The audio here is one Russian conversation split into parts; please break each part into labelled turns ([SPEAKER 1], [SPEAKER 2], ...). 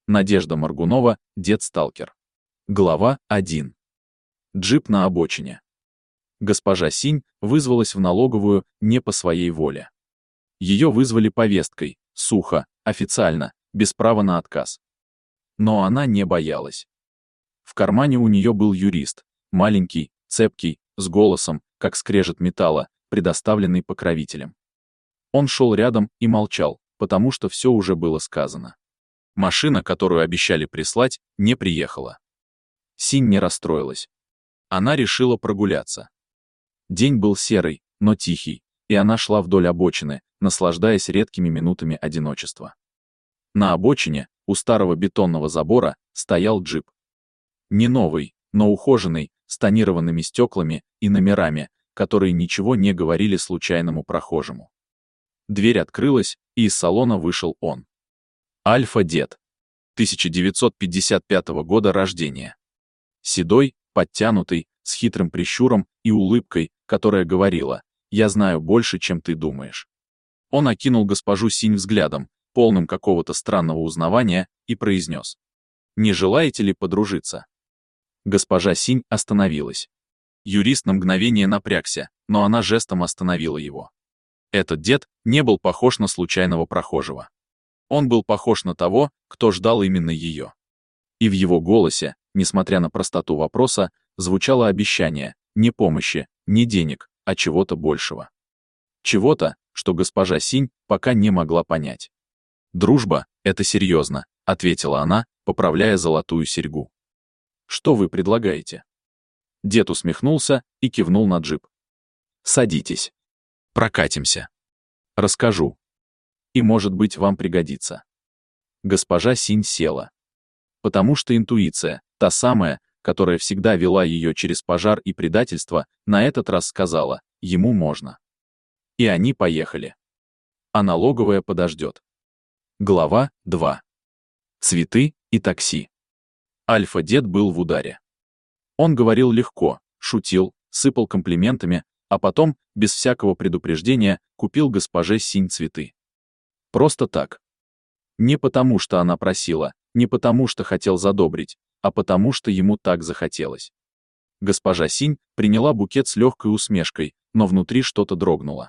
[SPEAKER 1] Надежда Моргунова, дед-сталкер. Глава 1. Джип на обочине. Госпожа Синь вызвалась в налоговую не по своей воле. Ее вызвали повесткой, сухо, официально, без права на отказ. Но она не боялась. В кармане у нее был юрист, маленький, цепкий, с голосом, как скрежет металла, предоставленный покровителем. Он шел рядом и молчал, потому что все уже было сказано. Машина, которую обещали прислать, не приехала. Синь не расстроилась. Она решила прогуляться. День был серый, но тихий, и она шла вдоль обочины, наслаждаясь редкими минутами одиночества. На обочине, у старого бетонного забора, стоял джип. Не новый, но ухоженный, с тонированными стеклами и номерами, которые ничего не говорили случайному прохожему. Дверь открылась, и из салона вышел он. Альфа-дед. 1955 года рождения. Седой, подтянутый, с хитрым прищуром и улыбкой, которая говорила: «Я знаю больше, чем ты думаешь». Он окинул госпожу Синь взглядом, полным какого-то странного узнавания, и произнес: «Не желаете ли подружиться?» Госпожа Синь остановилась. Юрист на мгновение напрягся, но она жестом остановила его. Этот дед не был похож на случайного прохожего. Он был похож на того, кто ждал именно ее. И в его голосе, несмотря на простоту вопроса, звучало обещание не помощи, не денег, а чего-то большего. Чего-то, что госпожа Синь пока не могла понять. «Дружба — это серьезно», — ответила она, поправляя золотую серьгу. «Что вы предлагаете?» Дед усмехнулся и кивнул на джип. «Садитесь. Прокатимся. Расскажу. И, может быть, вам пригодится». Госпожа Синь села. Потому что интуиция, та самая, которая всегда вела ее через пожар и предательство, на этот раз сказала: ему можно. И они поехали. А налоговая подождет. Глава 2. Цветы и такси. Альфа-дед был в ударе. Он говорил легко, шутил, сыпал комплиментами, а потом, без всякого предупреждения, купил госпоже Синь цветы. Просто так. Не потому, что она просила, не потому, что хотел задобрить, а потому, что ему так захотелось. Госпожа Синь приняла букет с легкой усмешкой, но внутри что-то дрогнуло.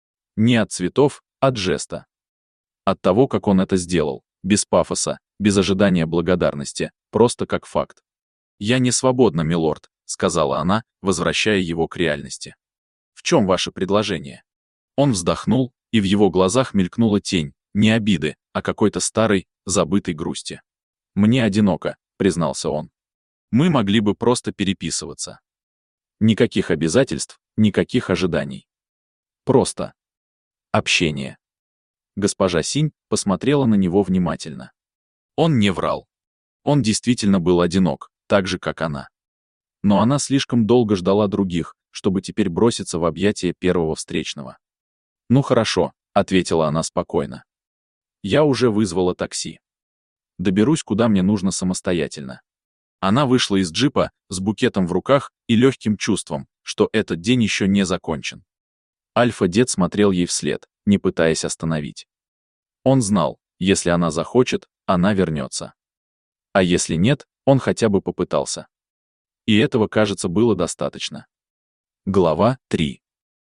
[SPEAKER 1] Не от цветов, а от жеста. От того, как он это сделал, без пафоса, без ожидания благодарности, просто как факт. «Я не свободна, милорд», — сказала она, возвращая его к реальности. «В чем ваше предложение?» Он вздохнул, и в его глазах мелькнула тень, не обиды, а какой-то старой, забытой грусти. «Мне одиноко», — признался он. «Мы могли бы просто переписываться. Никаких обязательств, никаких ожиданий. Просто общение». Госпожа Синь посмотрела на него внимательно. Он не врал. Он действительно был одинок, так же, как она. Но она слишком долго ждала других, чтобы теперь броситься в объятия первого встречного. «Ну хорошо», — ответила она спокойно. «Я уже вызвала такси. Доберусь, куда мне нужно самостоятельно». Она вышла из джипа с букетом в руках и легким чувством, что этот день еще не закончен. Альфа-дед смотрел ей вслед, не пытаясь остановить. Он знал, если она захочет, она вернется. А если нет, он хотя бы попытался. И этого, кажется, было достаточно. Глава 3.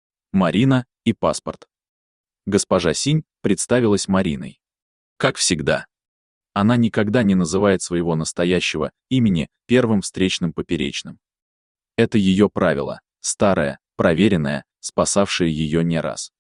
[SPEAKER 1] Марина и паспорт. Госпожа Синь представилась Мариной. Как всегда. Она никогда не называет своего настоящего имени первым встречным поперечным. Это ее правило, старое, проверенное, спасавшее ее не раз.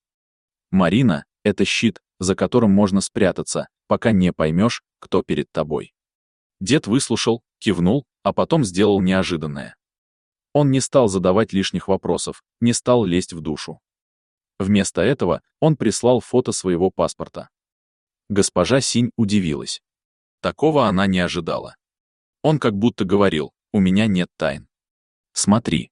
[SPEAKER 1] Марина — это щит, за которым можно спрятаться, пока не поймешь, кто перед тобой. Дед выслушал, кивнул, а потом сделал неожиданное. Он не стал задавать лишних вопросов, не стал лезть в душу. Вместо этого он прислал фото своего паспорта. Госпожа Синь удивилась. Такого она не ожидала. Он как будто говорил: «У меня нет тайн. Смотри.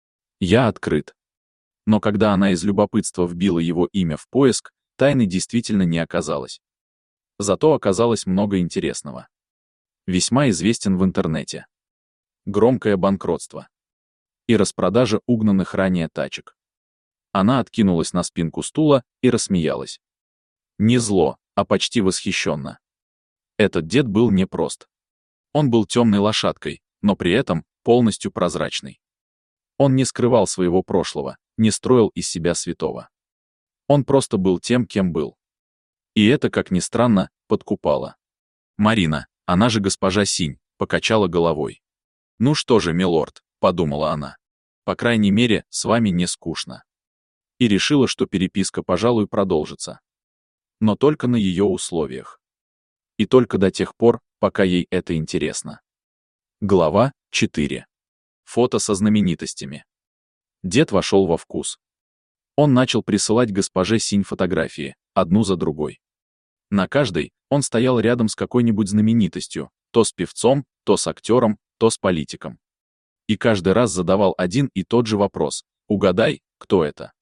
[SPEAKER 1] Я открыт». Но когда она из любопытства вбила его имя в поиск, тайны действительно не оказалось. Зато оказалось много интересного. Весьма известен в интернете. Громкое банкротство. И распродажа угнанных ранее тачек. Она откинулась на спинку стула и рассмеялась. Не зло, а почти восхищенно. Этот дед был непрост. Он был темной лошадкой, но при этом полностью прозрачный. Он не скрывал своего прошлого, не строил из себя святого. Он просто был тем, кем был. И это, как ни странно, подкупало. Марина, она же госпожа Синь, покачала головой. «Ну что же, милорд», — подумала она. «По крайней мере, с вами не скучно». И решила, что переписка, пожалуй, продолжится. Но только на ее условиях. И только до тех пор, пока ей это интересно. Глава 4. Фото со знаменитостями. Дед вошел во вкус. Он начал присылать госпоже Синь фотографии, одну за другой. На каждой он стоял рядом с какой-нибудь знаменитостью, то с певцом, то с актером, то с политиком. И каждый раз задавал один и тот же вопрос: «Угадай, кто это?»